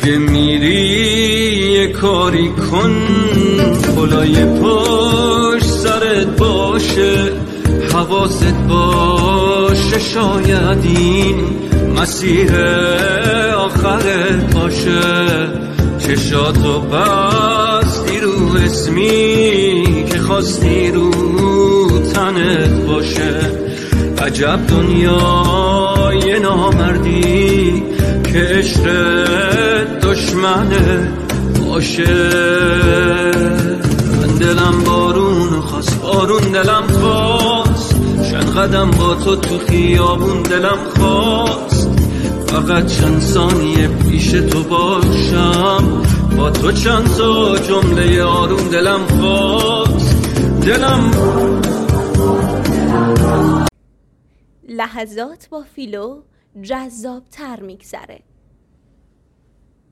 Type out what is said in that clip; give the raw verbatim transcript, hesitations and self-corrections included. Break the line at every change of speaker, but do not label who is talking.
اگه میری یه کاری کن، پلای پشت سرت باشه، حواست باشه، شاید این مسیر آخرت باشه. چشاتو بستی رو اسمی که خواستی رو تنت باشه. عجب دنیای نامردی که عشقت دشمنت باشه. من دلم بارون خواست، بارون دلم خواست، چند قدم با تو تو خیابون دلم خواست. فقط چند ثانیه پیش تو باشم، با تو چند تا جمله آروم دلم خواست. دلم
لحظات با فیلو جذاب تر میگذره.